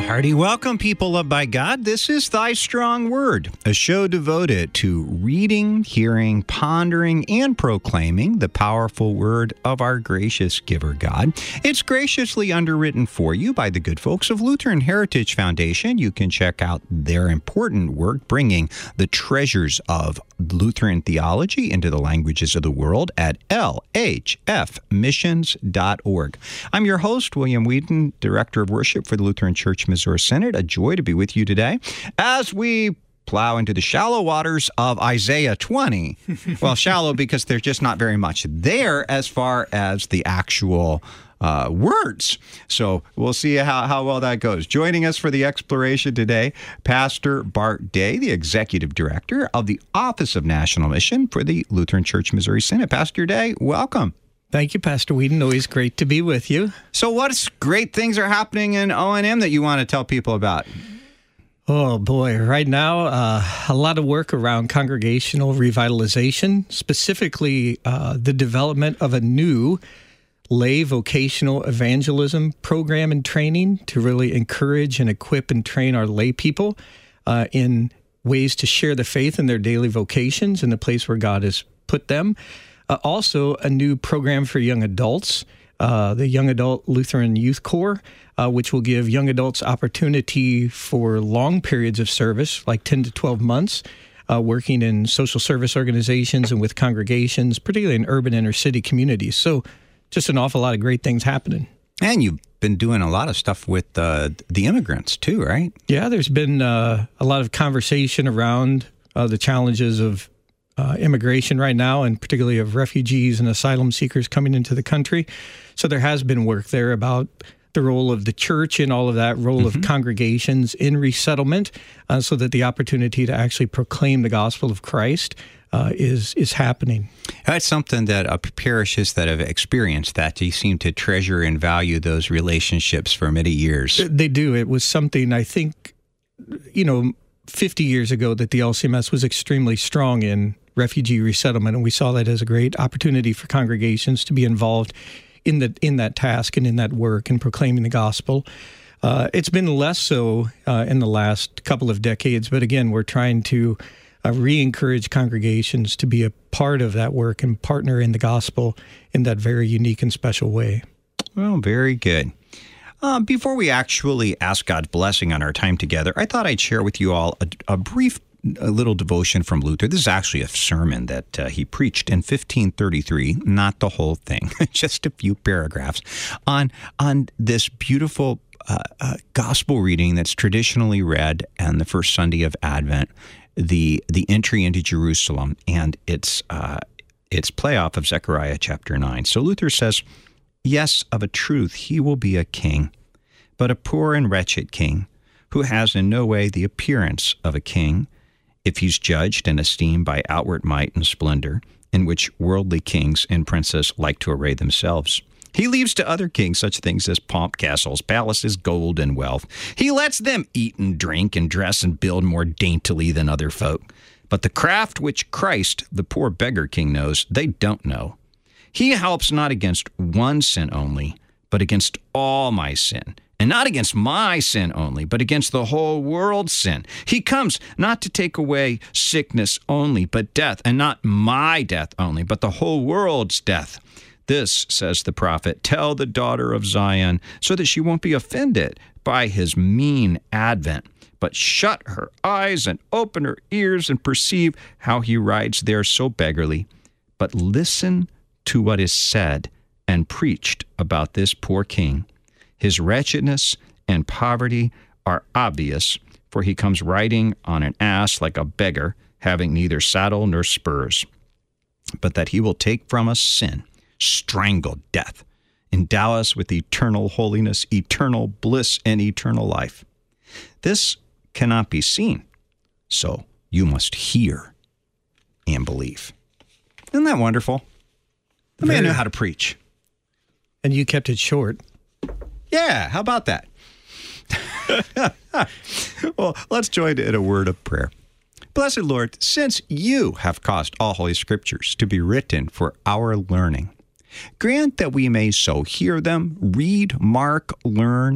Hearty welcome, people loved by God. This is Thy Strong Word, a show devoted to reading, hearing, pondering, and proclaiming the powerful word of our gracious giver God. It's graciously underwritten for you by the good folks of Lutheran Heritage Foundation. You can check out their important work bringing the treasures of Lutheran theology into the languages of the world at lhfmissions.org. I'm your host, William Wheaton, Director of Worship for the Lutheran Church Missouri Synod. A joy to be with you today as we plow into the shallow waters of Isaiah 20. Well, shallow because there's just not very much there as far as the actual words. So we'll see how well that goes. Joining us for the exploration today, Pastor Bart Day, the Executive Director of the Office of National Mission for the Lutheran Church Missouri Synod. Pastor Day, welcome. Thank you, Pastor Whedon. Always great to be with you. So what great things are happening in O&M that you want to tell people about? Oh, boy. Right now, a lot of work around congregational revitalization, specifically the development of a new lay vocational evangelism program and training to really encourage and equip and train our lay people in ways to share the faith in their daily vocations in the place where God has put them. Also, a new program for young adults, the Young Adult Lutheran Youth Corps, which will give young adults opportunity for long periods of service, like 10 to 12 months, working in social service organizations and with congregations, particularly in urban inner city communities. So just an awful lot of great things happening. And you've been doing a lot of stuff with the immigrants, too, right? Yeah, there's been a lot of conversation around the challenges of immigration right now, and particularly of refugees and asylum seekers coming into the country. So there has been work there about the role of the church in all of that, role of congregations in resettlement, so that the opportunity to actually proclaim the gospel of Christ is happening. That's something that parishes that have experienced that, you seem to treasure and value those relationships for many years. They do. It was something, I think, 50 years ago that the LCMS was extremely strong in refugee resettlement, and we saw that as a great opportunity for congregations to be involved in that task and in that work and proclaiming the gospel. It's been less so in the last couple of decades, but again, we're trying to re-encourage congregations to be a part of that work and partner in the gospel in that very unique and special way. Well, very good. Before we actually ask God's blessing on our time together, I thought I'd share with you all a brief little devotion from Luther. This is actually a sermon that he preached in 1533, not the whole thing, just a few paragraphs, on this beautiful gospel reading that's traditionally read on the first Sunday of Advent, the entry into Jerusalem, and its playoff of Zechariah chapter 9. So Luther says, "Yes, of a truth, he will be a king, but a poor and wretched king, who has in no way the appearance of a king, if he's judged and esteemed by outward might and splendor, in which worldly kings and princes like to array themselves. He leaves to other kings such things as pomp, castles, palaces, gold, and wealth. He lets them eat and drink and dress and build more daintily than other folk. But the craft which Christ, the poor beggar king, knows, they don't know. He helps not against one sin only, but against all my sin. And not against my sin only, but against the whole world's sin. He comes not to take away sickness only, but death, and not my death only, but the whole world's death. This, says the prophet, tell the daughter of Zion, so that she won't be offended by his mean advent, but shut her eyes and open her ears and perceive how he rides there so beggarly. But listen to what is said and preached about this poor king. His wretchedness and poverty are obvious, for he comes riding on an ass like a beggar, having neither saddle nor spurs. But that he will take from us sin, strangle death, endow us with eternal holiness, eternal bliss, and eternal life. This cannot be seen, so you must hear and believe." Isn't that wonderful? The man knew how to preach. And you kept it short. Yeah, how about that? Well, let's join in a word of prayer. Blessed Lord, since you have caused all holy scriptures to be written for our learning, grant that we may so hear them, read, mark, learn,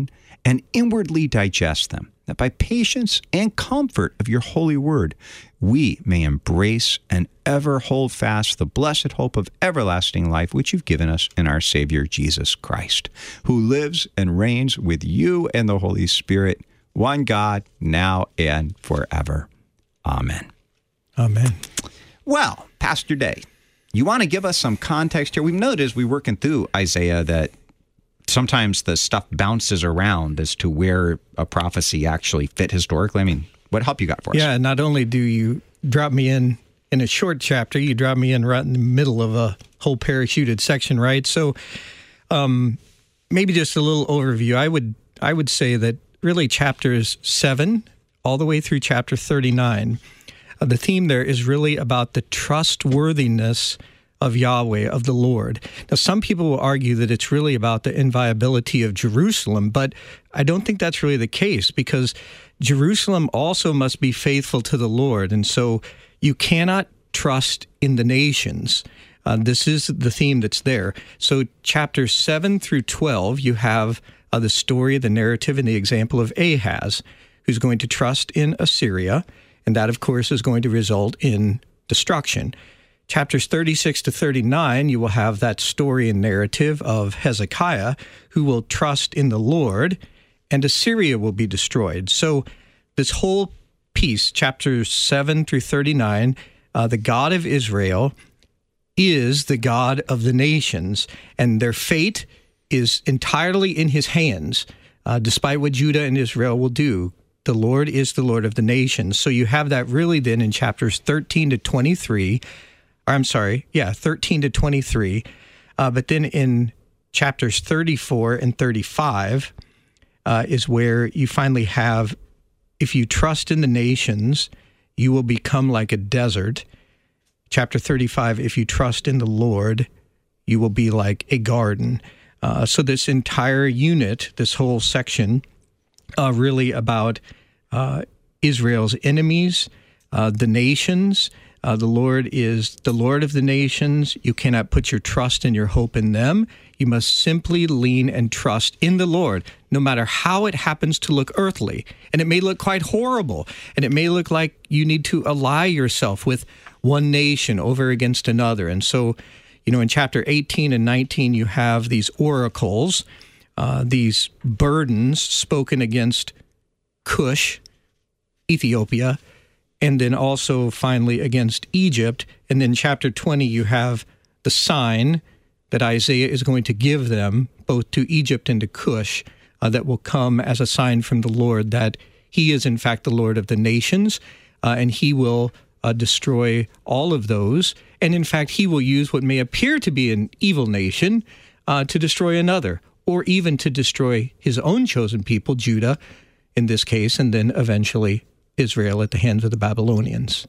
and inwardly digest them, that by patience and comfort of your holy word, we may embrace and ever hold fast the blessed hope of everlasting life, which you've given us in our Savior, Jesus Christ, who lives and reigns with you and the Holy Spirit, one God, now and forever. Amen. Amen. Well, Pastor Day, you want to give us some context here? We've noticed we're working through Isaiah that sometimes the stuff bounces around as to where a prophecy actually fit historically. I mean, what help you got for us? Yeah, not only do you drop me in a short chapter, you drop me in right in the middle of a whole parachuted section, right? So maybe just a little overview. I would say that really chapters 7 all the way through chapter 39, the theme there is really about the trustworthiness of Yahweh, of the Lord. Now, some people will argue that it's really about the inviolability of Jerusalem, but I don't think that's really the case, because Jerusalem also must be faithful to the Lord, and so you cannot trust in the nations. This is the theme that's there. So chapters 7 through 12, you have the story, the narrative, and the example of Ahaz, who's going to trust in Assyria, and that, of course, is going to result in destruction. Chapters 36 to 39, you will have that story and narrative of Hezekiah, who will trust in the Lord, and Assyria will be destroyed. So this whole piece, chapters 7 through 39, the God of Israel is the God of the nations, and their fate is entirely in his hands, despite what Judah and Israel will do. The Lord is the Lord of the nations. So you have that really then in chapters 13 to 23, 13 to 23. But then in chapters 34 and 35 is where you finally have, if you trust in the nations, you will become like a desert. Chapter 35, if you trust in the Lord, you will be like a garden. So this entire unit, this whole section, really about Israel's enemies, the nations. The Lord is the Lord of the nations. You cannot put your trust and your hope in them. You must simply lean and trust in the Lord, no matter how it happens to look earthly. And it may look quite horrible, and it may look like you need to ally yourself with one nation over against another. And so, in chapter 18 and 19, you have these oracles, these burdens spoken against Cush, Ethiopia, and then also finally against Egypt. And then chapter 20, you have the sign that Isaiah is going to give them, both to Egypt and to Cush, that will come as a sign from the Lord that he is in fact the Lord of the nations, and he will destroy all of those. And in fact, he will use what may appear to be an evil nation to destroy another, or even to destroy his own chosen people, Judah in this case, and then eventually Israel at the hands of the Babylonians.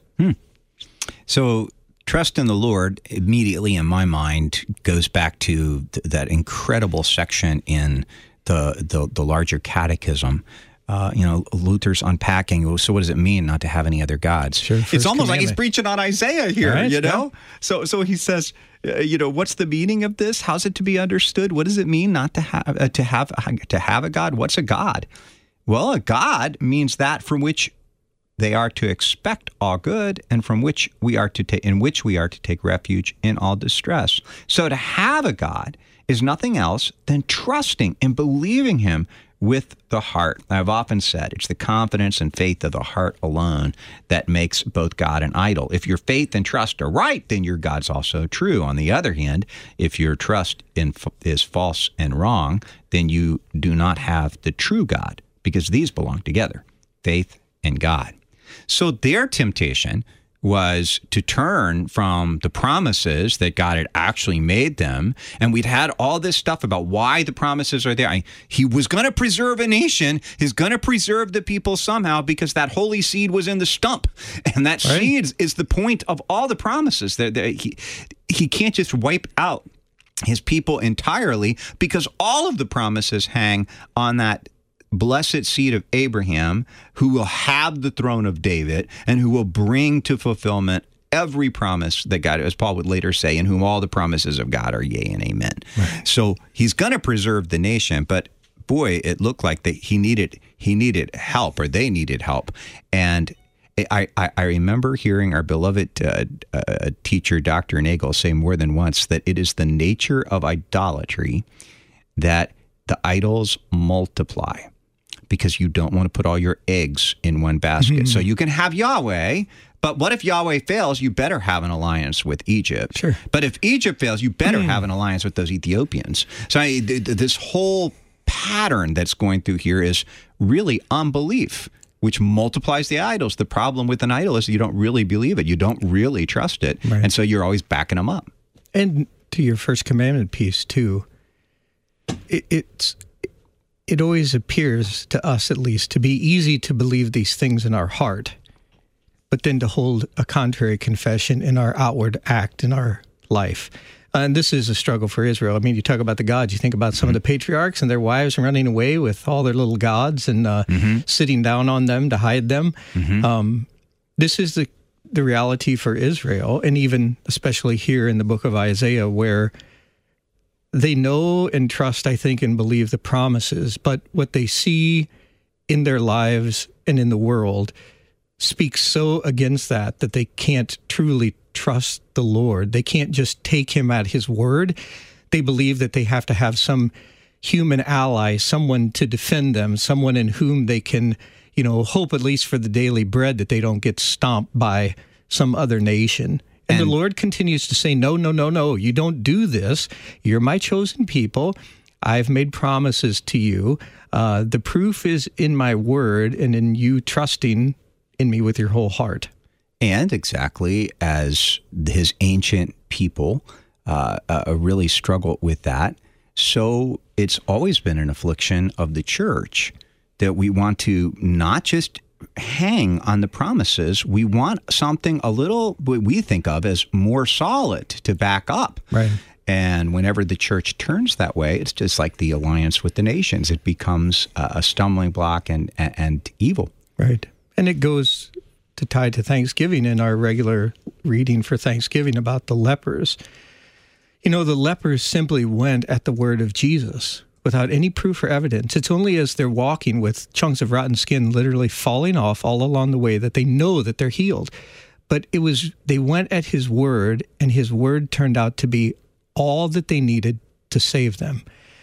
So trust in the Lord immediately in my mind goes back to that incredible section in the larger catechism. Luther's unpacking, so what does it mean not to have any other gods? Sure, it's almost like he's preaching on Isaiah here, right, Yeah. So he says, what's the meaning of this? How's it to be understood? What does it mean not to have a God? What's a God? Well, a God means that from which they are to expect all good, and from which we are to take refuge in all distress. So to have a God is nothing else than trusting and believing him with the heart. I've often said it's the confidence and faith of the heart alone that makes both God and idol. If your faith and trust are right, then your God's also true. On the other hand, if your trust is false and wrong, then you do not have the true God, because these belong together, faith and God. So their temptation was to turn from the promises that God had actually made them. And we'd had all this stuff about why the promises are there. He was going to preserve a nation. He's going to preserve the people somehow, because that holy seed was in the stump. And that seed is the point of all the promises. He can't just wipe out his people entirely, because all of the promises hang on that blessed seed of Abraham, who will have the throne of David and who will bring to fulfillment every promise that God, as Paul would later say, in whom all the promises of God are yea and amen. Right. So he's going to preserve the nation, but boy, it looked like that he needed help, or they needed help. And I remember hearing our beloved teacher, Dr. Nagel, say more than once that it is the nature of idolatry that the idols multiply, because you don't want to put all your eggs in one basket. Mm-hmm. So you can have Yahweh, but what if Yahweh fails? You better have an alliance with Egypt. Sure. But if Egypt fails, you better have an alliance with those Ethiopians. So this whole pattern that's going through here is really unbelief, which multiplies the idols. The problem with an idol is you don't really believe it. You don't really trust it. Right. And so you're always backing them up. And to your first commandment piece, too, it always appears to us, at least, to be easy to believe these things in our heart, but then to hold a contrary confession in our outward act, in our life. And this is a struggle for Israel. I mean, you talk about the gods. You think about some of the patriarchs and their wives running away with all their little gods and sitting down on them to hide them. This is the reality for Israel, and even especially here in the book of Isaiah, where they know and trust, I think, and believe the promises, but what they see in their lives and in the world speaks so against that they can't truly trust the Lord. They can't just take him at his word. They believe that they have to have some human ally, someone to defend them, someone in whom they can, hope at least for the daily bread, that they don't get stomped by some other nation. And the Lord continues to say, no, you don't do this. You're my chosen people. I've made promises to you. The proof is in my word and in you trusting in me with your whole heart. And exactly as his ancient people really struggled with that, so it's always been an affliction of the church that we want to not just hang on the promises. We want something a little, what we think of as more solid to back up. Right. And whenever the church turns that way, it's just like the alliance with the nations. It becomes a stumbling block and evil. Right. And it goes to tie to Thanksgiving in our regular reading for Thanksgiving about the lepers. The lepers simply went at the word of Jesus without any proof or evidence. It's only as they're walking with chunks of rotten skin literally falling off all along the way that they know that they're healed. But they went at his word, and his word turned out to be all that they needed to save them.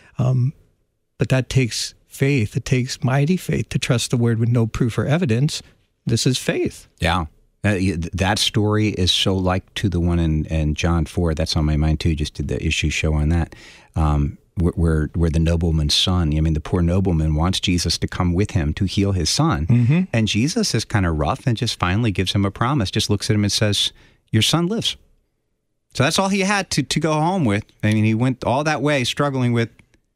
But that takes faith. It takes mighty faith to trust the word with no proof or evidence. This is faith. Yeah. That story is so like to the one in John 4. That's on my mind, too. Just did the issue show on that. Where the nobleman's son, the poor nobleman wants Jesus to come with him to heal his son. Mm-hmm. And Jesus is kind of rough and just finally gives him a promise, just looks at him and says, your son lives. So that's all he had to go home with. He went all that way struggling with,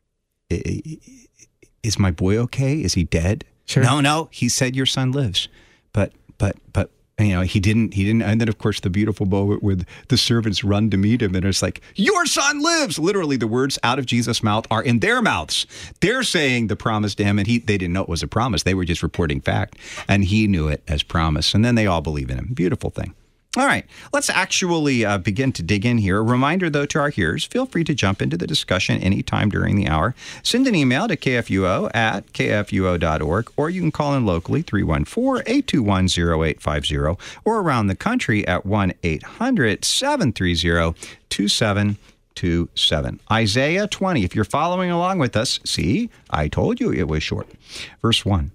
is my boy okay? Is he dead? Sure. No, he said your son lives. But he didn't. And then, of course, the beautiful moment where the servants run to meet him, and it's like, your son lives. Literally, the words out of Jesus' mouth are in their mouths. They're saying the promise to him, and they didn't know it was a promise. They were just reporting fact, and he knew it as promise. And then they all believe in him. Beautiful thing. All right, let's actually begin to dig in here. A reminder, though, to our hearers, feel free to jump into the discussion anytime during the hour. Send an email to kfuo@kfuo.org, or you can call in locally, 314-821-0850, or around the country at 1-800-730-2727. Isaiah 20, if you're following along with us, see, I told you it was short. Verse 1,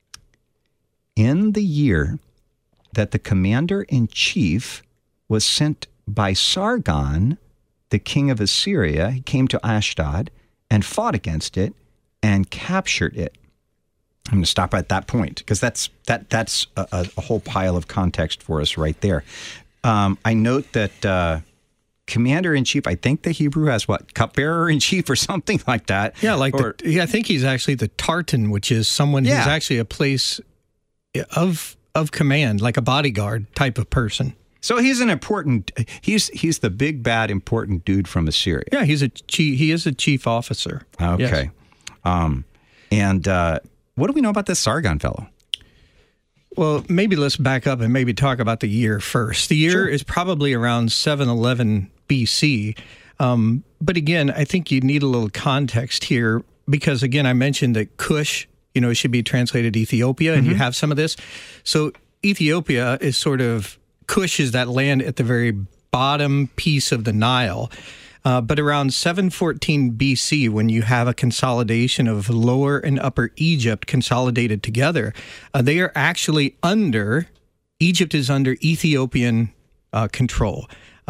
in the year that the commander-in-chief was sent by Sargon, the king of Assyria, he came to Ashdod and fought against it and captured it. I'm going to stop at that point because that's a whole pile of context for us right there. I note that commander-in-chief, I think the Hebrew has what? Cupbearer-in-chief or something like that. Yeah, I think he's actually the Tartan, which is someone who's actually a place of command, like a bodyguard type of person. So he's an important. He's the big bad important dude from Assyria. Yeah, he is a chief officer. Okay, yes. And what do we know about this Sargon fellow? Well, maybe let's back up and maybe talk about the year first. The year is probably around 711 BC. But again, I think you need a little context here because, again, I mentioned that Cush, should be translated Ethiopia, and you have some of this. So Ethiopia is Cush is that land at the very bottom piece of the Nile. But around 714 BC, when you have a consolidation of Lower and Upper Egypt consolidated together, they are actually Egypt is under Ethiopian control.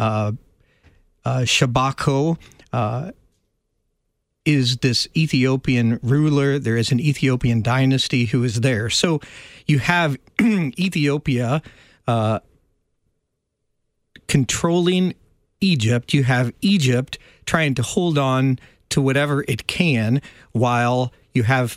Shabako is this Ethiopian ruler. There is an Ethiopian dynasty who is there. So you have Ethiopia controlling Egypt. You have Egypt trying to hold on to whatever it can, while you have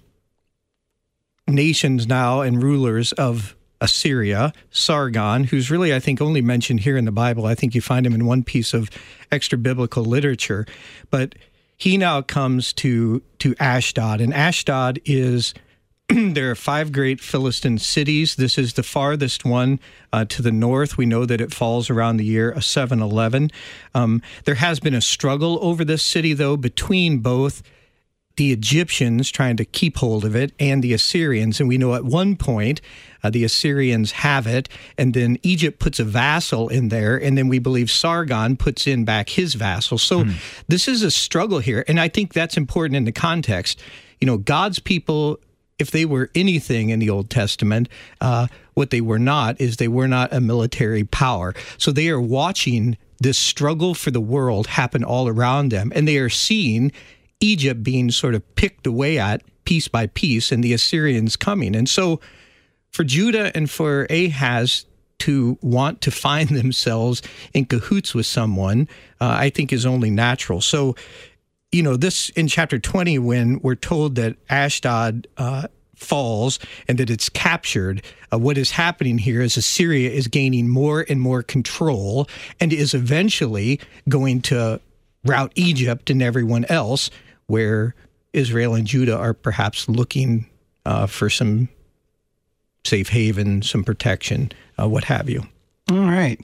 nations now and rulers of Assyria, Sargon, who's really, I think, only mentioned here in the Bible. I think you find him in one piece of extra biblical literature. But he now comes to Ashdod, and Ashdod is there are 5 great Philistine cities. This is the farthest one to the north. We know that it falls around the year 711. There has been a struggle over this city, though, between both the Egyptians trying to keep hold of it and the Assyrians. And we know at one point the Assyrians have it, and then Egypt puts a vassal in there, and then we believe Sargon puts in back his vassal. So this is a struggle here, and I think that's important in the context. God's people, if they were anything in the Old Testament, what they were not is they were not a military power. So they are watching this struggle for the world happen all around them, and they are seeing Egypt being sort of picked away at piece by piece, and the Assyrians coming. And so for Judah and for Ahaz to want to find themselves in cahoots with someone, I think is only natural. So, this in chapter 20, when we're told that Ashdod falls and that it's captured, what is happening here is Assyria is gaining more and more control and is eventually going to rout Egypt and everyone else, where Israel and Judah are perhaps looking for some safe haven, some protection, what have you. All right.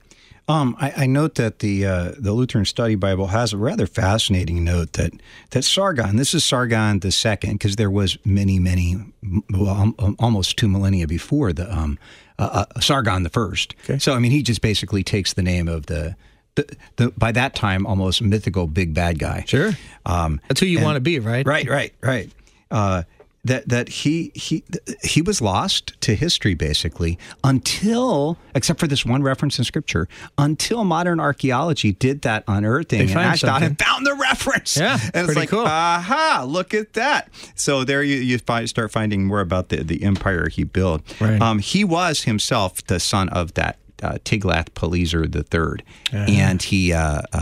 I note that the Lutheran Study Bible has a rather fascinating note that Sargon, this is Sargon the second, because there was many, almost 2 millennia before the Sargon the first. Okay. So, he just basically takes the name of the by that time almost mythical big bad guy. Sure. That's who you want to be, right? Right. That he was lost to history basically until, except for this one reference in Scripture, until modern architecture did that unearthing and Ashdod and found the reference. Yeah, and it's like, cool. Aha! Look at that. So there you start finding more about the empire he built. Right. He was himself the son of that Tiglath-Pileser III, and he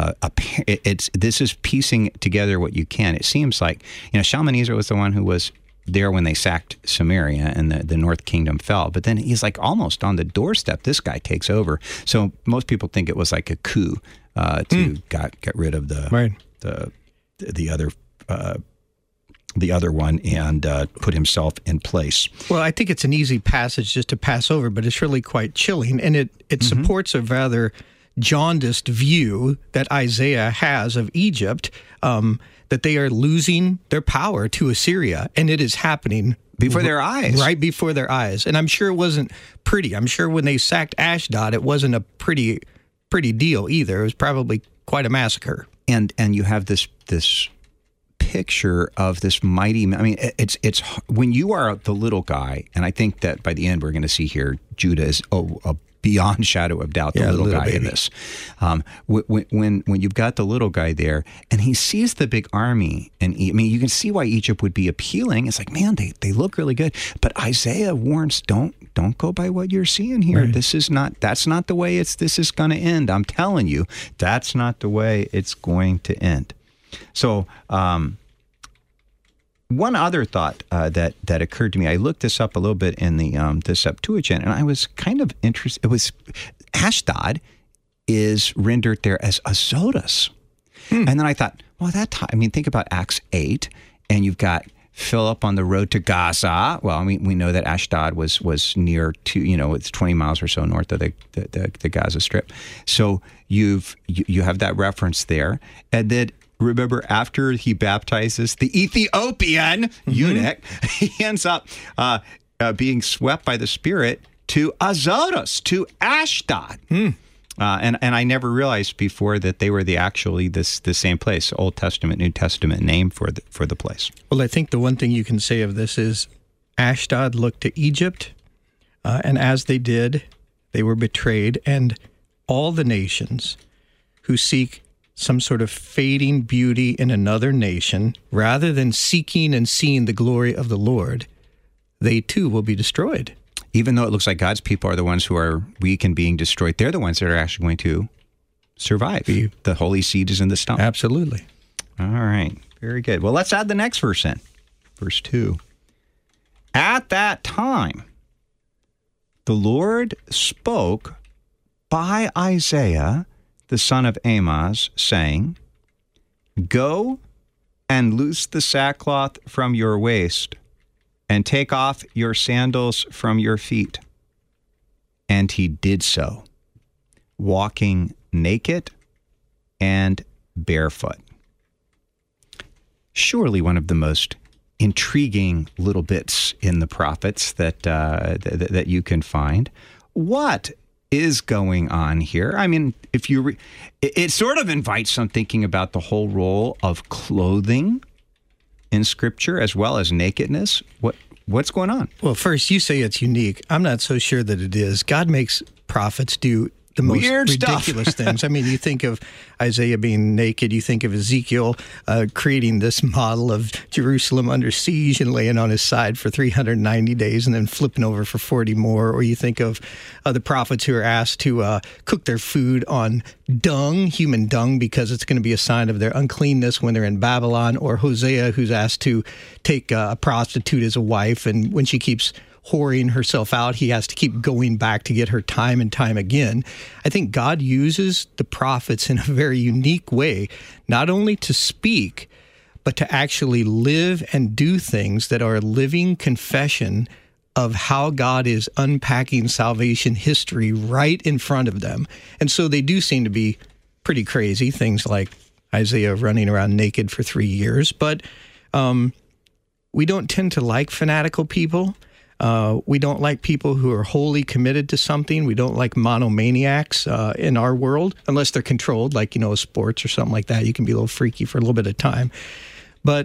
this is piecing together what you can. It seems like Shalmaneser was the one who was there when they sacked Samaria and the North Kingdom fell. But then he's like almost on the doorstep. This guy takes over. So most people think it was like a coup to get rid of the other one and put himself in place. Well, I think it's an easy passage just to pass over, but it's really quite chilling, and it supports a rather jaundiced view that Isaiah has of Egypt, that they are losing their power to Assyria, and it is happening before their eyes. Right before their eyes. And I'm sure it wasn't pretty. I'm sure when they sacked Ashdod, it wasn't a pretty deal either. It was probably quite a massacre. And you have this picture of this mighty, it's when you are the little guy, and I think that by the end we're going to see here Judah is a beyond shadow of doubt the little guy baby in this. When you've got the little guy there and he sees the big army, and you can see why Egypt would be appealing. It's like, man, they look really good, but Isaiah warns, don't go by what you're seeing here. Right. That's not the way this is going to end. I'm telling you, that's not the way it's going to end. So, one other thought that occurred to me, I looked this up a little bit in the Septuagint, and I was kind of interested. It was Ashdod is rendered there as Azotus. And then I thought, well, think about Acts 8, and you've got Philip on the road to Gaza. Well, we know that Ashdod was near to, it's 20 miles or so north of the Gaza Strip. So you have that reference there, and that remember after he baptizes the Ethiopian eunuch, he ends up being swept by the Spirit to Azotus, to Ashdod. And I never realized before that they were the same place, Old Testament, New Testament name for the place. Well, I think the one thing you can say of this is Ashdod looked to Egypt, and as they did, they were betrayed, and all the nations who seek some sort of fading beauty in another nation, rather than seeking and seeing the glory of the Lord, they too will be destroyed. Even though it looks like God's people are the ones who are weak and being destroyed, they're the ones that are actually going to survive. The holy seed is in the stump. Absolutely. All right. Very good. Well, let's add the next verse in. Verse 2. At that time, the Lord spoke by Isaiah, the son of Amoz, saying, Go and loose the sackcloth from your waist, and take off your sandals from your feet. And he did so, walking naked and barefoot. Surely one of the most intriguing little bits in the prophets that you can find. What is going on here? I mean, if you it sort of invites some thinking about the whole role of clothing in Scripture as well as nakedness. What's going on? Well, first, you say it's unique. I'm not so sure that it is. God makes prophets do the most weird ridiculous things. I mean, you think of Isaiah being naked. You think of Ezekiel creating this model of Jerusalem under siege and laying on his side for 390 days and then flipping over for 40 more. Or you think of the prophets who are asked to cook their food on dung, human dung, because it's going to be a sign of their uncleanness when they're in Babylon. Or Hosea, who's asked to take a prostitute as a wife, and when she keeps whoring herself out, he has to keep going back to get her time and time again. I think God uses the prophets in a very unique way, not only to speak, but to actually live and do things that are a living confession of how God is unpacking salvation history right in front of them. And so they do seem to be pretty crazy, things like Isaiah running around naked for 3 years. But we don't tend to like fanatical people. We don't like people who are wholly committed to something. We don't like monomaniacs in our world, unless they're controlled, like, sports or something like that. You can be a little freaky for a little bit of time. But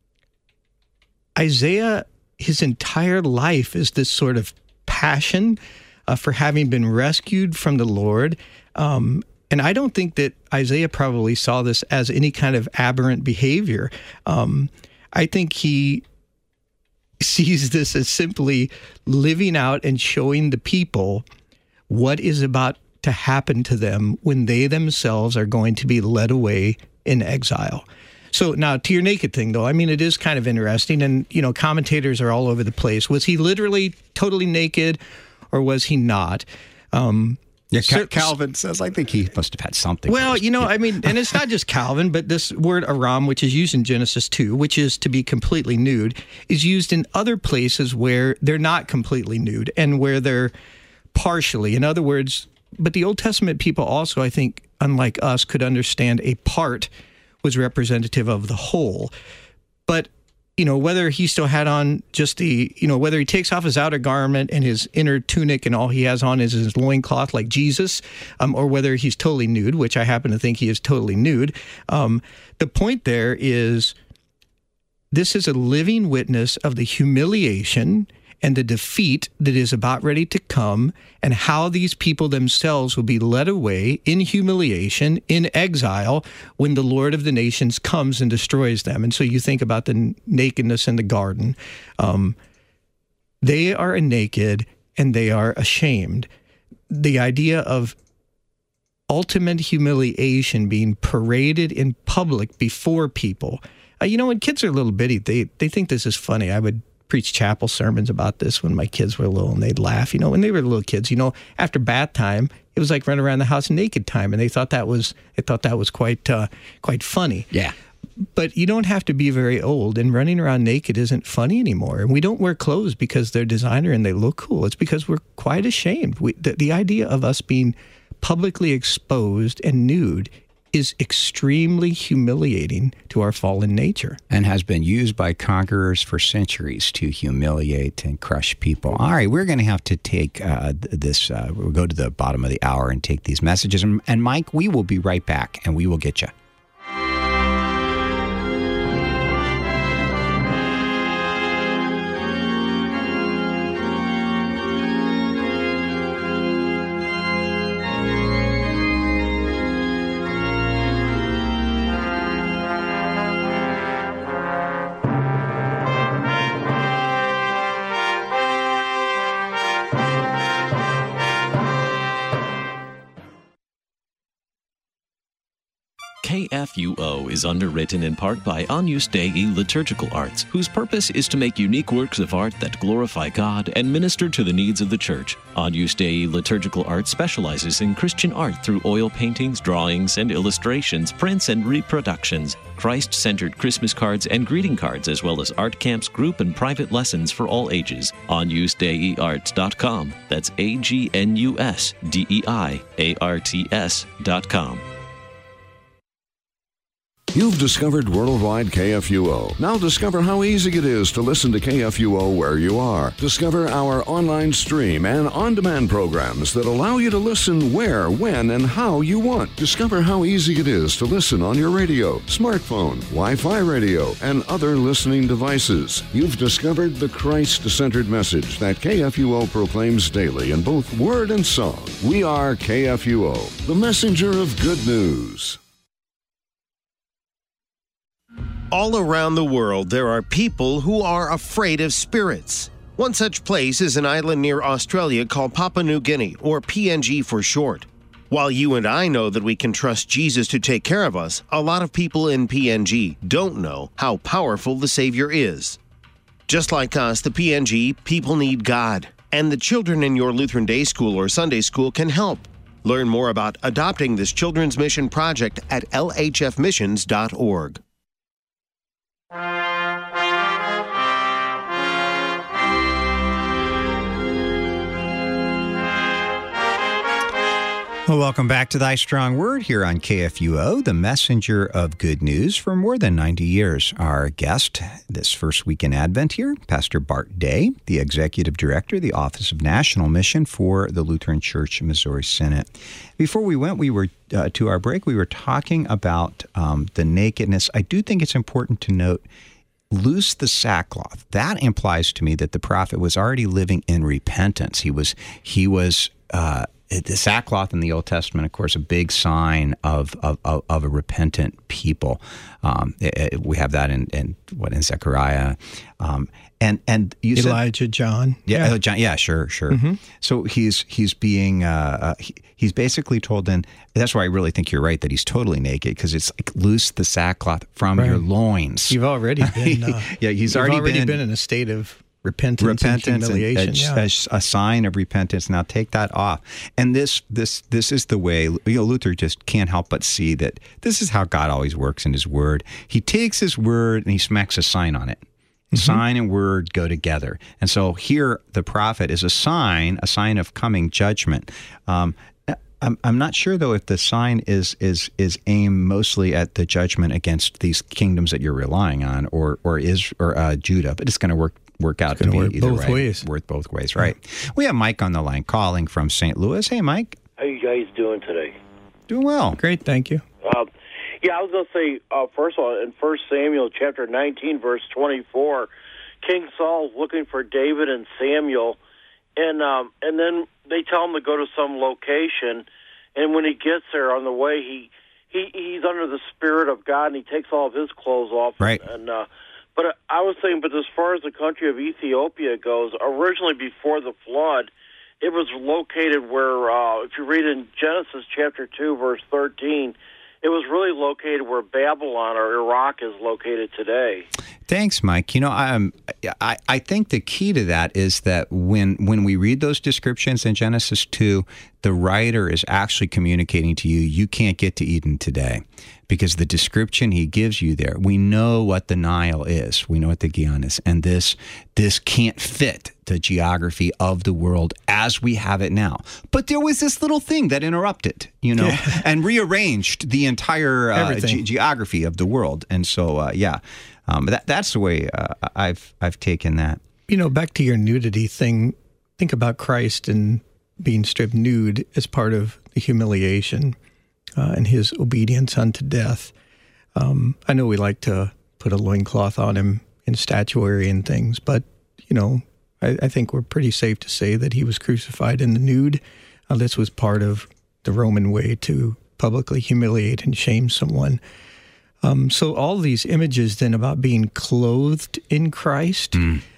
Isaiah, his entire life is this sort of passion for having been rescued from the Lord. And I don't think that Isaiah probably saw this as any kind of aberrant behavior. I think he sees this as simply living out and showing the people what is about to happen to them when they themselves are going to be led away in exile. So now to your naked thing, though, I mean, it is kind of interesting, and, commentators are all over the place. Was he literally totally naked, or was he not? Calvin says, I think he must have had something. Well, I mean, and it's not just Calvin, but this word aram, which is used in Genesis 2, which is to be completely nude, is used in other places where they're not completely nude and where they're partially. In other words, but the Old Testament people also, I think, unlike us, could understand a part was representative of the whole. But whether he still had on just the, whether he takes off his outer garment and his inner tunic and all he has on is his loincloth like Jesus, or whether he's totally nude, which I happen to think he is totally nude. The point there is this is a living witness of the humiliation and the defeat that is about ready to come, and how these people themselves will be led away in humiliation, in exile, when the Lord of the nations comes and destroys them. And so you think about the nakedness in the garden. They are naked and they are ashamed. The idea of ultimate humiliation being paraded in public before people. When kids are little bitty, they think this is funny. I would preach chapel sermons about this when my kids were little, and they'd laugh. When they were little kids, after bath time, it was like running around the house naked time, and they thought that was quite funny. Yeah. But you don't have to be very old, and running around naked isn't funny anymore. And we don't wear clothes because they're designer and they look cool. It's because we're quite ashamed. The idea of us being publicly exposed and nude is extremely humiliating to our fallen nature. And has been used by conquerors for centuries to humiliate and crush people. All right, we're going to have to take we'll go to the bottom of the hour and take these messages. And Mike, we will be right back, and we will get you. KFUO is underwritten in part by Agnus Dei Liturgical Arts, whose purpose is to make unique works of art that glorify God and minister to the needs of the Church. Agnus Dei Liturgical Arts specializes in Christian art through oil paintings, drawings and illustrations, prints and reproductions, Christ-centered Christmas cards and greeting cards, as well as art camps, group and private lessons for all ages. AgnusDeiArts.com. That's AgnusDeiArts.com. You've discovered Worldwide KFUO. Now discover how easy it is to listen to KFUO where you are. Discover our online stream and on-demand programs that allow you to listen where, when, and how you want. Discover how easy it is to listen on your radio, smartphone, Wi-Fi radio, and other listening devices. You've discovered the Christ-centered message that KFUO proclaims daily in both word and song. We are KFUO, the messenger of good news. All around the world, there are people who are afraid of spirits. One such place is an island near Australia called Papua New Guinea, or PNG for short. While you and I know that we can trust Jesus to take care of us, a lot of people in PNG don't know how powerful the Savior is. Just like us, the PNG people need God, and the children in your Lutheran day school or Sunday school can help. Learn more about adopting this children's mission project at lhfmissions.org. Well, welcome back to Thy Strong Word here on KFUO, the messenger of good news for more than 90 years. Our guest this first week in Advent here, Pastor Bart Day, the Executive Director, the Office of National Mission for the Lutheran Church Missouri Synod. Before we went, to our break, we were talking about the nakedness. I do think it's important to note, loose the sackcloth. That implies to me that the prophet was already living in repentance. He was the sackcloth in the Old Testament, of course, a big sign of a repentant people. We have that in Zechariah, and you Elijah, said, John, John, sure. Mm-hmm. So he's being he's basically told. Then that's why I really think you're right that he's totally naked, because it's like, loose the sackcloth from your loins. You've already been he's already been in a state of repentance and humiliation, a sign of repentance. Now take that off. And this is the way, Luther just can't help but see that this is how God always works in his word. He takes his word and he smacks a sign on it. Mm-hmm. Sign and word go together. And so here the prophet is a sign of coming judgment. I'm not sure, though, if the sign is aimed mostly at the judgment against these kingdoms that you're relying on, or Judah, but it's going to work out to be either both ways. Worth both ways, right? We have Mike on the line calling from St. Louis. Hey, Mike. How you guys doing today? Doing well. Great, thank you. I was going to say, first of all, in 1 Samuel chapter 19, verse 24, King Saul's looking for David and Samuel, and then they tell him to go to some location, and when he gets there on the way, he's under the Spirit of God, and he takes all of his clothes off. Right. But I was saying, as far as the country of Ethiopia goes, originally before the flood, it was located where, if you read in Genesis chapter 2, verse 13, it was really located where Babylon or Iraq is located today. Thanks, Mike. I think the key to that is that when we read those descriptions in Genesis 2, the writer is actually communicating to you can't get to Eden today, because the description he gives you there, we know what the Nile is, we know what the Gihon is, and this can't fit the geography of the world as we have it now. But there was this little thing that interrupted, and rearranged the entire geography of the world. And so, that's the way I've taken that. Back to your nudity thing, think about Christ and being stripped nude as part of the humiliation and his obedience unto death. I know we like to put a loincloth on him in statuary and things, but, I think we're pretty safe to say that he was crucified in the nude. This was part of the Roman way to publicly humiliate and shame someone. So all these images then about being clothed in Christ,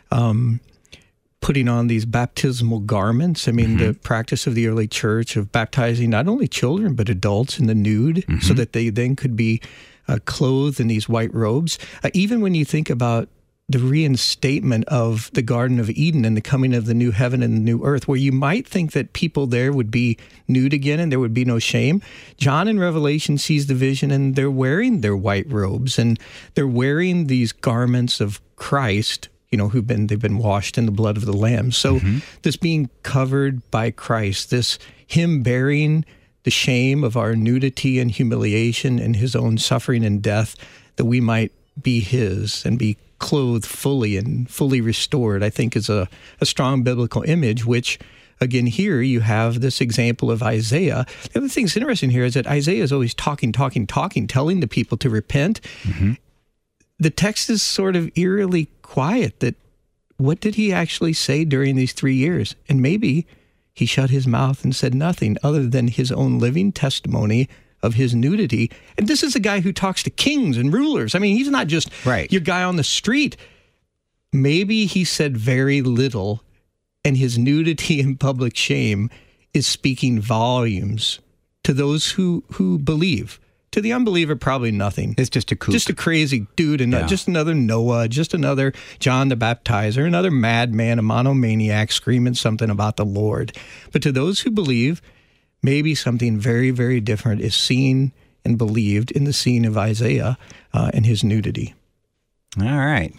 putting on these baptismal garments. I mean, the practice of the early church of baptizing not only children, but adults in the nude so that they then could be clothed in these white robes. Even when you think about the reinstatement of the Garden of Eden and the coming of the new heaven and the new earth, where you might think that people there would be nude again and there would be no shame. John in Revelation sees the vision and they're wearing their white robes and they're wearing these garments of Christ, they've been washed in the blood of the Lamb. So this being covered by Christ, this him bearing the shame of our nudity and humiliation and his own suffering and death, that we might be his and be clothed fully and fully restored, I think is a strong biblical image, which, again, here you have this example of Isaiah. The other thing that's interesting here is that Isaiah is always talking, telling the people to repent. The text is sort of eerily quiet that what did he actually say during these 3 years? And maybe he shut his mouth and said nothing other than his own living testimony of his nudity. And this is a guy who talks to kings and rulers. I mean, he's not just your guy on the street. Maybe he said very little, and his nudity and public shame is speaking volumes to those who believe. To the unbeliever, probably nothing. It's just a kook. Just a crazy dude, and just another Noah, just another John the Baptizer, another madman, a monomaniac screaming something about the Lord. But to those who believe, maybe something very, very different is seen and believed in the scene of Isaiah and his nudity. All right.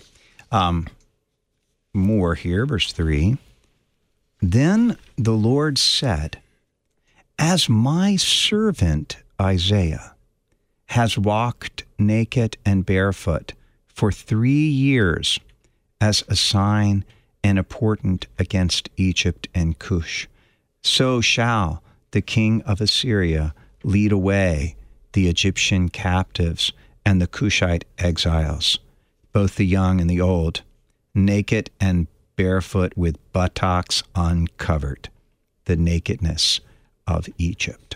More here, verse 3. Then the Lord said, as my servant Isaiah has walked naked and barefoot for 3 years as a sign and a portent against Egypt and Cush, so shall the king of Assyria lead away the Egyptian captives and the Cushite exiles, both the young and the old, naked and barefoot with buttocks uncovered, the nakedness of Egypt.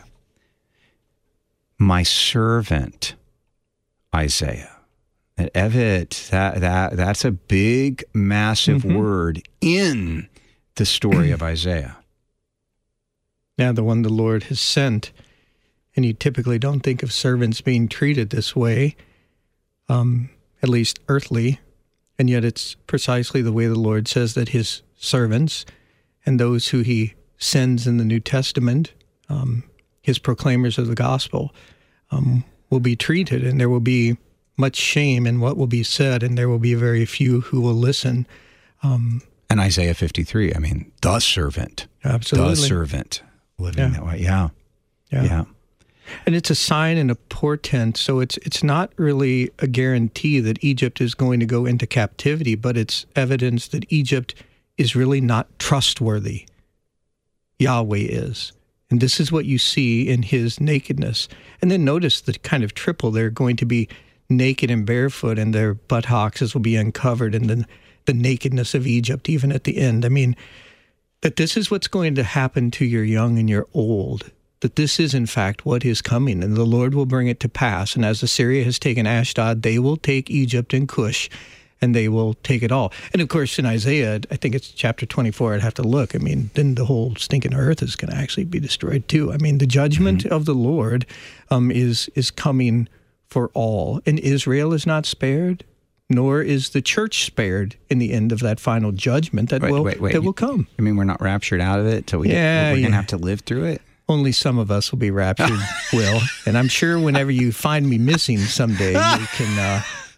My servant Isaiah. And Evid, that's a big, massive word in the story of Isaiah. Now, the one the Lord has sent, and you typically don't think of servants being treated this way, at least earthly, and yet it's precisely the way the Lord says that his servants and those who he sends in the New Testament, his proclaimers of the gospel, will be treated, and there will be much shame in what will be said, and there will be very few who will listen. And Isaiah 53, I mean, the servant. Absolutely. The servant. Living that way, yeah. And it's a sign and a portent, so it's not really a guarantee that Egypt is going to go into captivity, but it's evidence that Egypt is really not trustworthy. Yahweh is. And this is what you see in his nakedness. And then notice the kind of triple. They're going to be naked and barefoot, and their buttocks will be uncovered, and then the nakedness of Egypt, even at the end. I mean, that this is what's going to happen to your young and your old, that this is, in fact, what is coming, and the Lord will bring it to pass. And as Assyria has taken Ashdod, they will take Egypt and Cush, and they will take it all. And, of course, in Isaiah, I think it's chapter 24, I'd have to look. I mean, then the whole stinking earth is going to actually be destroyed, too. I mean, the judgment of the Lord is coming for all, and Israel is not spared, nor is the church spared in the end of that final judgment that will come. I mean, we're not raptured out of it till we're going to have to live through it? Only some of us will be raptured, Will. And I'm sure whenever you find me missing someday,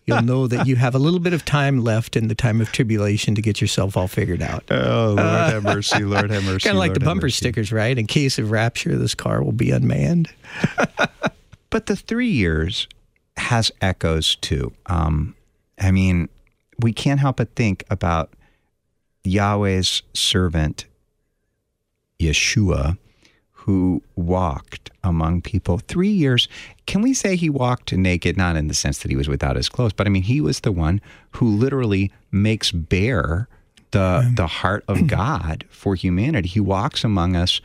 you'll know that you have a little bit of time left in the time of tribulation to get yourself all figured out. Oh, Lord have mercy, Lord have mercy. Kind of like Lord the bumper mercy. stickers, right? In case of rapture, this car will be unmanned. But the 3 years has echoes too. I mean, we can't help but think about Yahweh's servant, Yeshua, who walked among people 3 years. Can we say he walked naked? Not in the sense that he was without his clothes, but I mean, he was the one who literally makes bare the heart of God for humanity. He walks among us.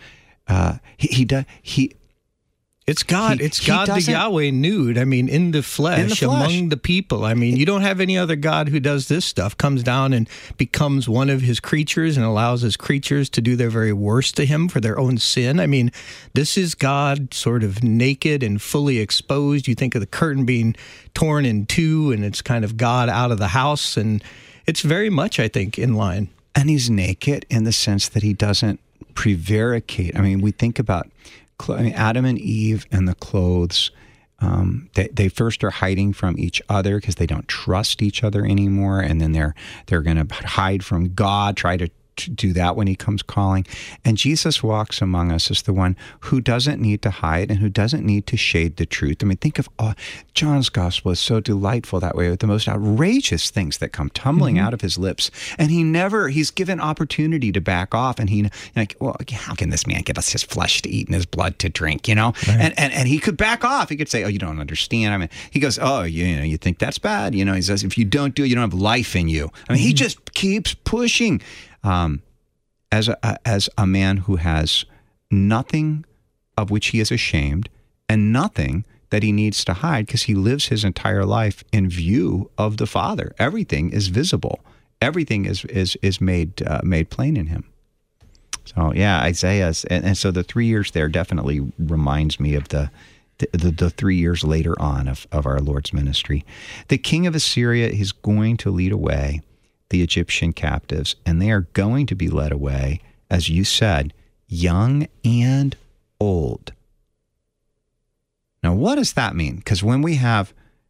It's God. He It's God, the doesn't- Yahweh nude. I mean, in the flesh, among the people. I mean, you don't have any other God who does this stuff, comes down and becomes one of his creatures and allows his creatures to do their very worst to him for their own sin. I mean, this is God sort of naked and fully exposed. You think of the curtain being torn in two, and it's kind of God out of the house. And it's very much, I think, in line. And he's naked in the sense that he doesn't prevaricate. I mean, we think about Adam and Eve and the clothes. They first are hiding from each other because they don't trust each other anymore, and then they're going to hide from God, try to do that when he comes calling. And Jesus walks among us as the one who doesn't need to hide and who doesn't need to shade the truth. I mean, think of John's gospel is so delightful that way, with the most outrageous things that come tumbling out of his lips. And he's given opportunity to back off. And how can this man give us his flesh to eat and his blood to drink, you know? Right. And he could back off. He could say, oh, you don't understand. I mean, he goes, oh, you think that's bad? You know, he says, if you don't do it, you don't have life in you. I mean, he just keeps pushing. As a man who has nothing of which he is ashamed and nothing that he needs to hide, because he lives his entire life in view of the Father. Everything is visible. Everything is made plain in him. So yeah, Isaiah's, and so the 3 years there definitely reminds me of the 3 years later on of our Lord's ministry. The king of Assyria is going to lead away the Egyptian captives, and they are going to be led away, as you said, young and old. Now, what does that mean? Because when we have,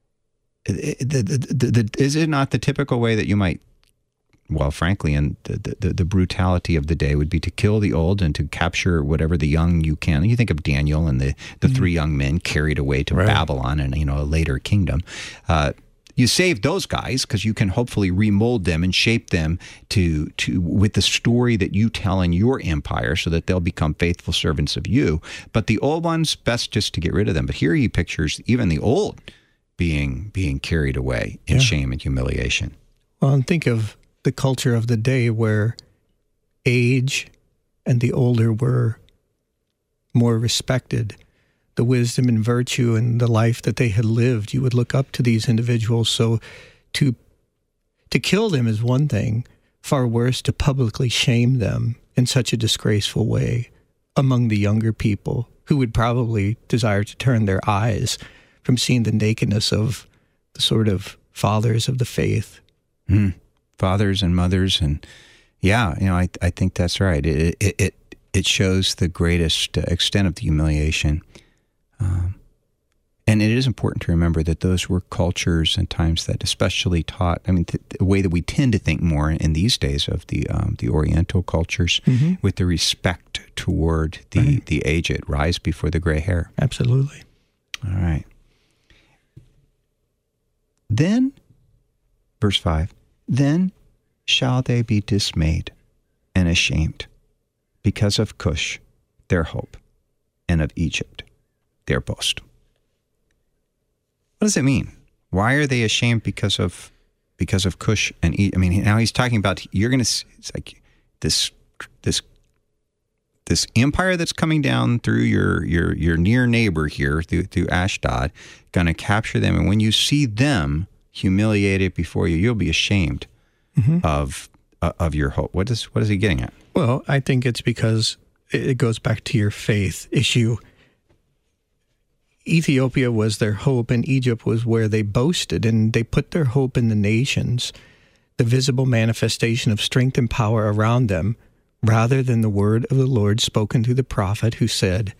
is it not the typical way that you might, well, frankly, and the brutality of the day would be to kill the old and to capture whatever the young you can. You think of Daniel and the three young men carried away to Babylon and a later kingdom. You save those guys because you can hopefully remold them and shape them to with the story that you tell in your empire, so that they'll become faithful servants of you. But the old ones, best just to get rid of them. But here he pictures even the old being carried away in shame and humiliation. Well, and think of the culture of the day where age and the older were more respected. The wisdom and virtue and the life that they had lived, you would look up to these individuals. So to kill them is one thing, far worse to publicly shame them in such a disgraceful way among the younger people who would probably desire to turn their eyes from seeing the nakedness of the sort of fathers of the faith. Fathers and mothers, and I think that's right. It shows the greatest extent of the humiliation. And it is important to remember that those were cultures and times that especially taught, the way that we tend to think more in these days of the Oriental cultures, with the respect toward the aged, rise before the gray hair. Absolutely. All right. Then, verse 5, then shall they be dismayed and ashamed because of Cush, their hope, and of Egypt, their boast. What does it mean? Why are they ashamed because of Cush and Egypt? Now he's talking about, you're going to, it's like this empire that's coming down through your near neighbor here, through Ashdod, going to capture them. And when you see them humiliated before you, you'll be ashamed of your hope. What is he getting at? Well, I think it's because it goes back to your faith issue. Ethiopia was their hope, and Egypt was where they boasted, and they put their hope in the nations, the visible manifestation of strength and power around them, rather than the word of the Lord spoken through the prophet who said,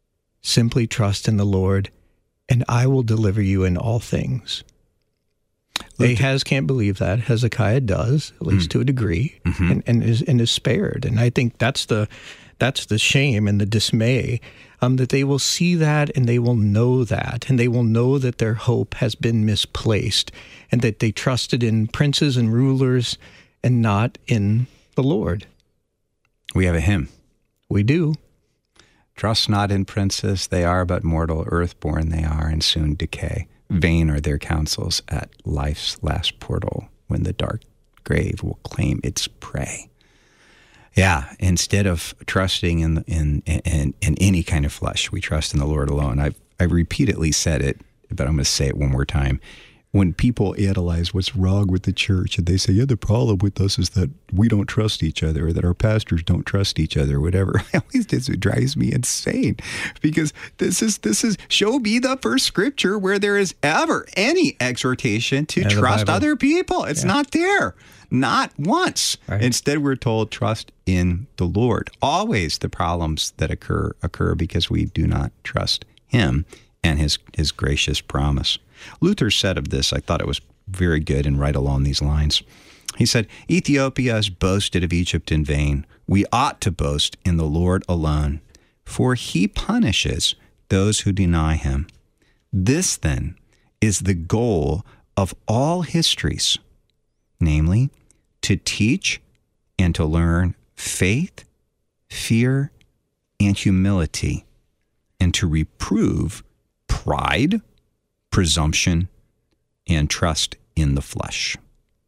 "Simply trust in the Lord, and I will deliver you in all things." Ahaz can't believe that. Hezekiah does, at least to a degree, and is spared. And I think that's the shame and the dismay, that they will see that and they will know that, and they will know that their hope has been misplaced, and that they trusted in princes and rulers and not in the Lord. We have a hymn. We do. Trust not in princes, they are but mortal, earthborn they are, and soon decay. Vain are their counsels at life's last portal, when the dark grave will claim its prey. Yeah, instead of trusting in any kind of flesh, we trust in the Lord alone. I've repeatedly said it, but I'm going to say it one more time. When people analyze what's wrong with the church, and they say, the problem with us is that we don't trust each other, or that our pastors don't trust each other, or whatever, it drives me insane, because this is show me the first scripture where there is ever any exhortation to trust other people. It's not there. Not once. Right. Instead, we're told trust in the Lord. Always the problems that occur because we do not trust him and his gracious promise. Luther said of this, I thought it was very good and right along these lines. He said, Ethiopia has boasted of Egypt in vain. We ought to boast in the Lord alone, for he punishes those who deny him. This, then, is the goal of all histories, namely, to teach and to learn faith, fear, and humility, and to reprove pride, presumption, and trust in the flesh.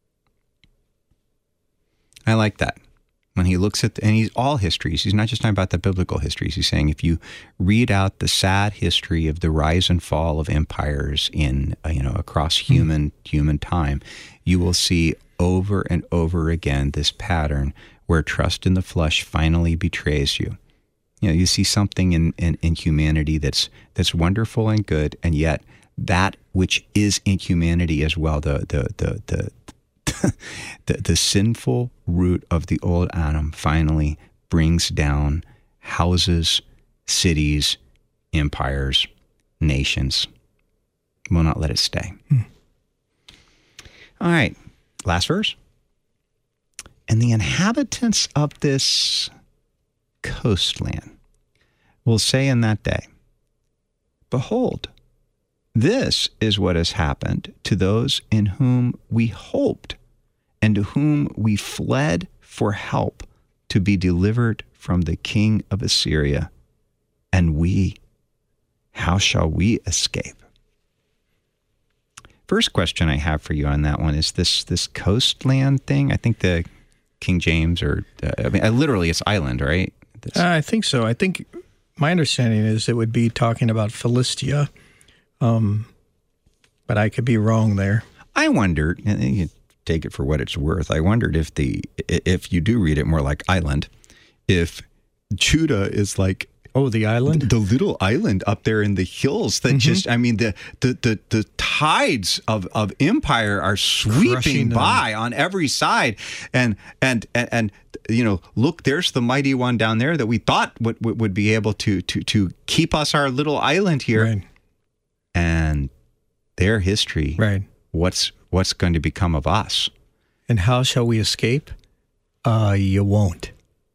I like that. When he looks at, and he's all histories, he's not just talking about the biblical histories. He's saying if you read out the sad history of the rise and fall of empires across human time, you will see over and over again this pattern where trust in the flesh finally betrays you. You see something in humanity that's wonderful and good, and yet that which is in humanity as well, the sinful root of the old Adam finally brings down houses, cities, empires, nations. Will not let it stay. All right, last verse. And the inhabitants of this coastland will say in that day, behold, this is what has happened to those in whom we hoped and to whom we fled for help to be delivered from the king of Assyria. And we, how shall we escape? First question I have for you on that one is this coastland thing. I think the King James, literally it's island, right? I think so. I think my understanding is it would be talking about Philistia, but I could be wrong there. I wondered, and you take it for what it's worth, I wondered if you do read it more like island, if Judah is like, the island? The little island up there in the hills that the tides of empire are sweeping by on every side. And look, there's the mighty one down there that we thought would be able to keep us our little island here. Right. And their history, right? What's going to become of us? And how shall we escape? You won't.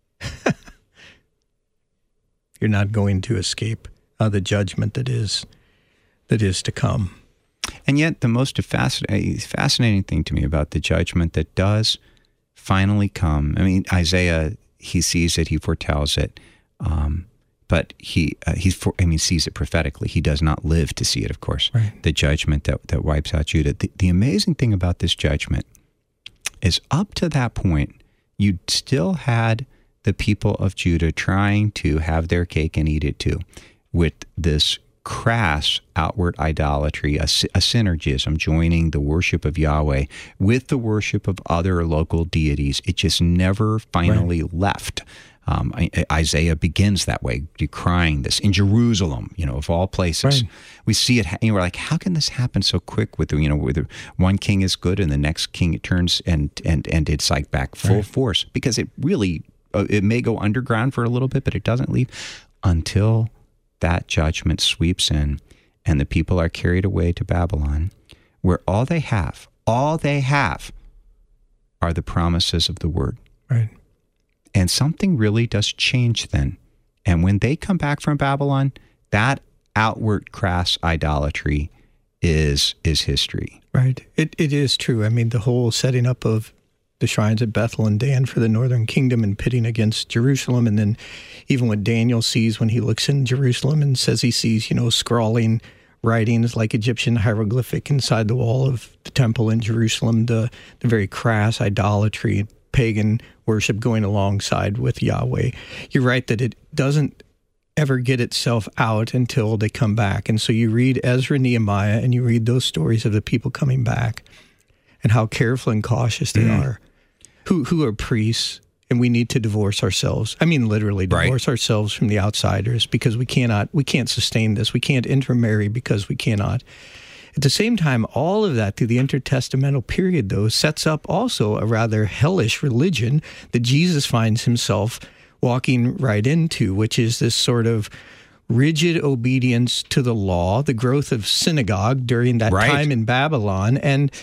You're not going to escape the judgment that is to come. And yet, the most fascinating thing to me about the judgment that does finally come, I mean, Isaiah, he sees it, he foretells it, but he sees it prophetically. He does not live to see it, of course. Right. The judgment that wipes out Judah. The amazing thing about this judgment is up to that point, you still had the people of Judah trying to have their cake and eat it too, with this crass outward idolatry, a synergism, joining the worship of Yahweh with the worship of other local deities. It just never finally left. Isaiah begins that way, decrying this in Jerusalem, of all places. Right. We see it, and we're like, how can this happen so quick with where one king is good and the next king it turns and it's like back full force, because it really, it may go underground for a little bit, but it doesn't leave until that judgment sweeps in and the people are carried away to Babylon, where all they have all they have are the promises of the Word. Right. And something really does change then. And when they come back from Babylon, that outward crass idolatry is history. Right. It is true. I mean, the whole setting up of the shrines at Bethel and Dan for the northern kingdom and pitting against Jerusalem. And then even what Daniel sees when he looks in Jerusalem and says he sees, scrawling writings like Egyptian hieroglyphic inside the wall of the temple in Jerusalem, the very crass idolatry, pagan worship going alongside with Yahweh. You're right that it doesn't ever get itself out until they come back. And so you read Ezra, Nehemiah, and you read those stories of the people coming back and how careful and cautious they are, who are priests, and we need to divorce ourselves. I mean, literally divorce ourselves from the outsiders because we can't sustain this. We can't intermarry because we cannot. At the same time, all of that through the intertestamental period, though, sets up also a rather hellish religion that Jesus finds himself walking right into, which is this sort of rigid obedience to the law, the growth of synagogue during that time in Babylon, and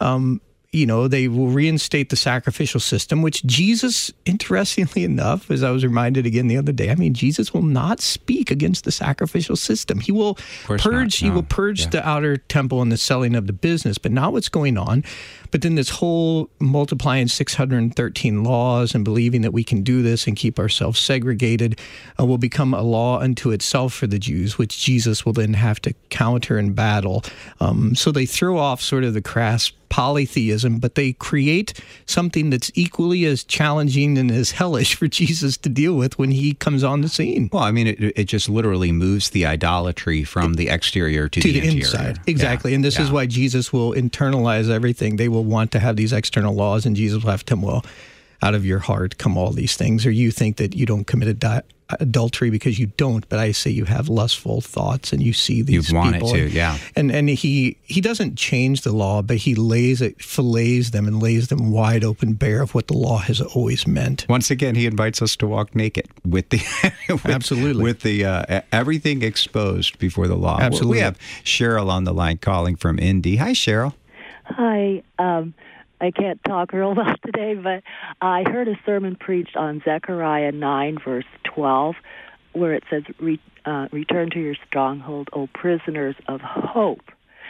they will reinstate the sacrificial system, which Jesus, interestingly enough, as I was reminded again the other day, Jesus will not speak against the sacrificial system. He will purge the outer temple and the selling of the business, but not what's going on. But then this whole multiplying 613 laws and believing that we can do this and keep ourselves segregated will become a law unto itself for the Jews, which Jesus will then have to counter and battle. So they throw off sort of the crass polytheism, but they create something that's equally as challenging and as hellish for Jesus to deal with when he comes on the scene. Well, it just literally moves the idolatry from the exterior to the interior. Inside. Exactly. And this is why Jesus will internalize everything. They will want to have these external laws, and Jesus will have to tell them, well, out of your heart come all these things. Or you think that you don't commit adultery because you don't, but I say you have lustful thoughts and you see these people. You want it to, yeah. And he doesn't change the law, but he fillets them and lays them wide open bare of what the law has always meant. Once again, he invites us to walk naked with the absolutely with the everything exposed before the law. Absolutely. We have Cheryl on the line calling from Indy. Hi, Cheryl. Hi. I can't talk real well today, but I heard a sermon preached on Zechariah 9, verse 12, where it says, return to your stronghold, O prisoners of hope.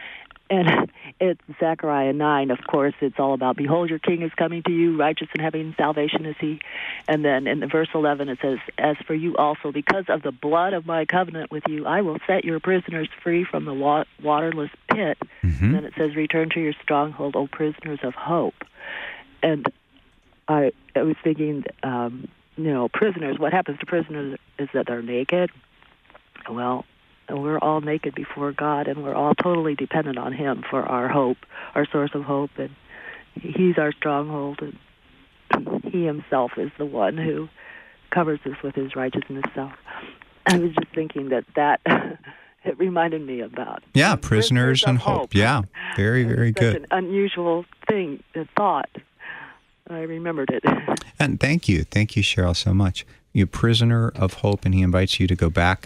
And it's Zechariah 9, of course, it's all about, behold, your king is coming to you, righteous and having salvation is he. And then in verse 11 it says, as for you also, because of the blood of my covenant with you, I will set your prisoners free from the waterless pit. Mm-hmm. And then it says, return to your stronghold, O prisoners of hope. And I was thinking, prisoners, what happens to prisoners is that they're naked. Well, we're all naked before God, and we're all totally dependent on him for our hope, our source of hope, and he's our stronghold, and he himself is the one who covers us with his righteousness. So I was just thinking that it reminded me about prisoners and hope. Yeah, very, very good. Such an unusual thing, a thought. I remembered it. And thank you, Cheryl, so much. You're prisoner of hope, and he invites you to go back,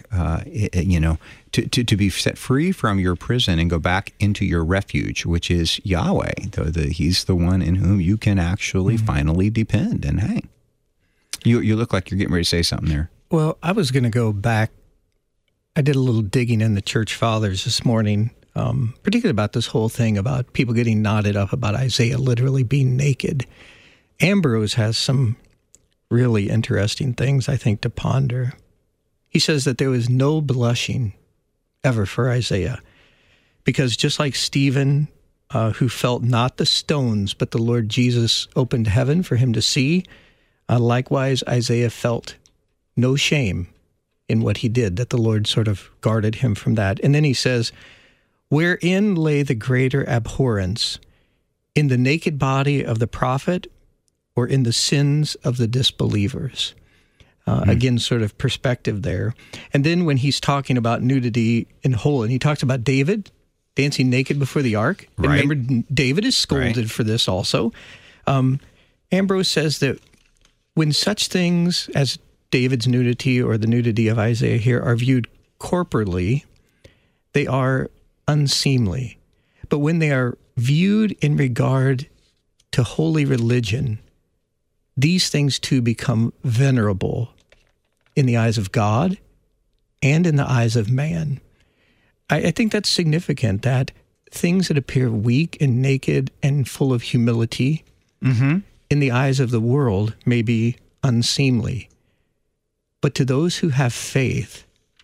to be set free from your prison and go back into your refuge, which is Yahweh. He's the one in whom you can actually finally depend and hang. You look like you're getting ready to say something there. Well, I was going to go back. I did a little digging in the church fathers this morning, particularly about this whole thing about people getting knotted up about Isaiah literally being naked. Ambrose has some really interesting things, I think, to ponder. He says that there was no blushing ever for Isaiah, because just like Stephen, who felt not the stones, but the Lord Jesus opened heaven for him to see, likewise Isaiah felt no shame in what he did, that the Lord sort of guarded him from that. And then he says, wherein lay the greater abhorrence, in the naked body of the prophet, or in the sins of the disbelievers? Again, sort of perspective there. And then when he's talking about nudity in whole, and he talks about David dancing naked before the ark. Right. And remember, David is scolded for this also. Ambrose says that when such things as David's nudity or the nudity of Isaiah here are viewed corporately, they are unseemly. But when they are viewed in regard to holy religion, these things too become venerable in the eyes of God and in the eyes of man. I think that's significant, that things that appear weak and naked and full of humility in the eyes of the world may be unseemly. But to those who have faith,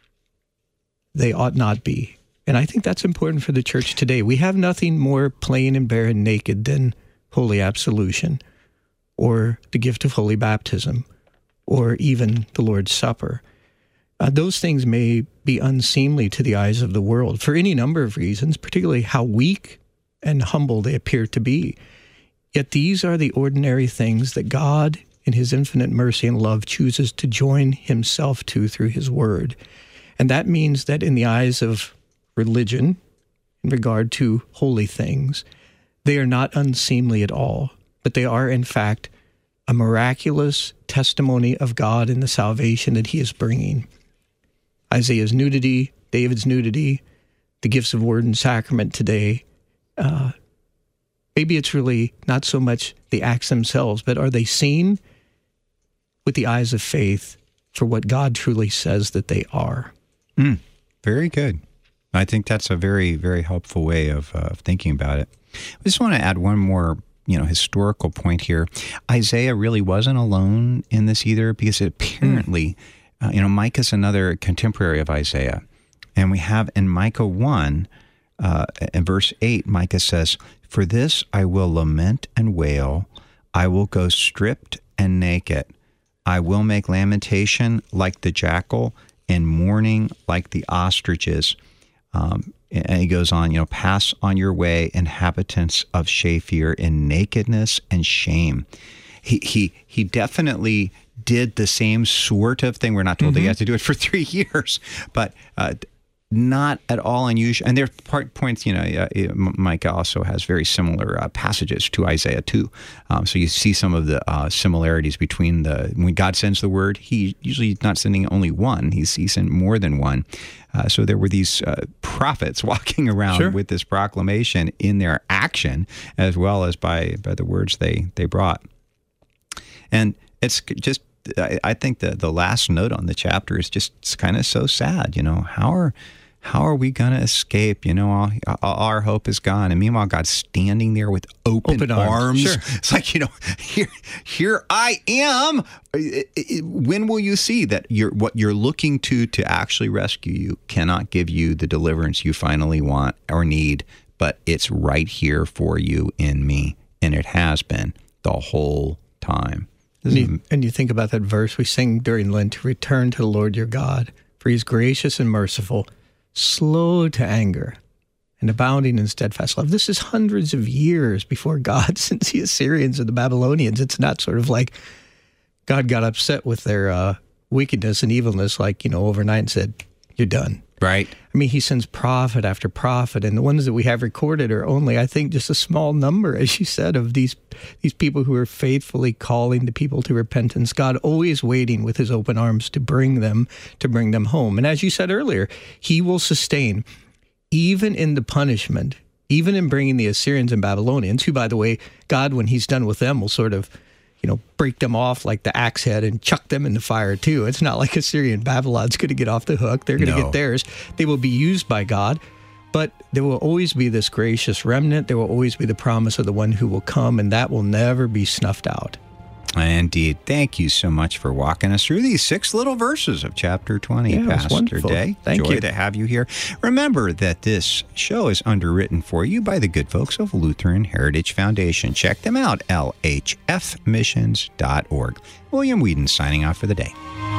they ought not be. And I think that's important for the church today. We have nothing more plain and bare and naked than holy absolution, or the gift of holy baptism, or even the Lord's Supper. Those things may be unseemly to the eyes of the world for any number of reasons, particularly how weak and humble they appear to be. Yet these are the ordinary things that God, in his infinite mercy and love, chooses to join himself to through his word. And that means that in the eyes of religion, in regard to holy things, they are not unseemly at all, but they are, in fact, a miraculous testimony of God in the salvation that he is bringing. Isaiah's nudity, David's nudity, the gifts of word and sacrament today, maybe it's really not so much the acts themselves, but are they seen with the eyes of faith for what God truly says that they are? Very good. I think that's a very, very helpful way of thinking about it. I just want to add one more historical point here. Isaiah really wasn't alone in this either, because it apparently, Micah's another contemporary of Isaiah. And we have in Micah 1, in verse 8, Micah says, "For this I will lament and wail. I will go stripped and naked. I will make lamentation like the jackal and mourning like the ostriches." And he goes on, pass on your way, inhabitants of Shaphir, in nakedness and shame. He definitely did the same sort of thing. We're not told that he had to do it for 3 years, but not at all unusual. And there are points, Micah also has very similar passages to Isaiah too. So you see some of the similarities between when God sends the word, he usually not sending only one, he sent more than one. So there were these prophets walking around with this proclamation in their action, as well as by the words they brought. And it's just, I think the last note on the chapter is just kind of so sad. How are we going to escape? Our hope is gone. And meanwhile, God's standing there with open arms. Sure. It's like, here I am. When will you see that what you're looking to actually rescue you cannot give you the deliverance you finally want or need, but it's right here for you in me. And it has been the whole time. And you think about that verse we sing during Lent, to return to the Lord your God, for he's gracious and merciful, slow to anger, and abounding in steadfast love. This is hundreds of years before God sends the Assyrians and the Babylonians. It's not sort of like God got upset with their wickedness and evilness, overnight and said, "You're done." Right. I mean, he sends prophet after prophet, and the ones that we have recorded are only, I think, just a small number, as you said, of these people who are faithfully calling the people to repentance. God always waiting with his open arms to bring them home. And as you said earlier, he will sustain, even in the punishment, even in bringing the Assyrians and Babylonians, who, by the way, God, when he's done with them, will sort of break them off like the axe head and chuck them in the fire too. It's not like Assyria and Babylon's going to get off the hook. They're going to get theirs. They will be used by God, but there will always be this gracious remnant. There will always be the promise of the one who will come, and that will never be snuffed out. Indeed. Thank you so much for walking us through these 6 little verses of chapter 20, Pastor Day. Thank you. Joy to have you here. Remember that this show is underwritten for you by the good folks of Lutheran Heritage Foundation. Check them out, lhfmissions.org. William Whedon signing off for the day.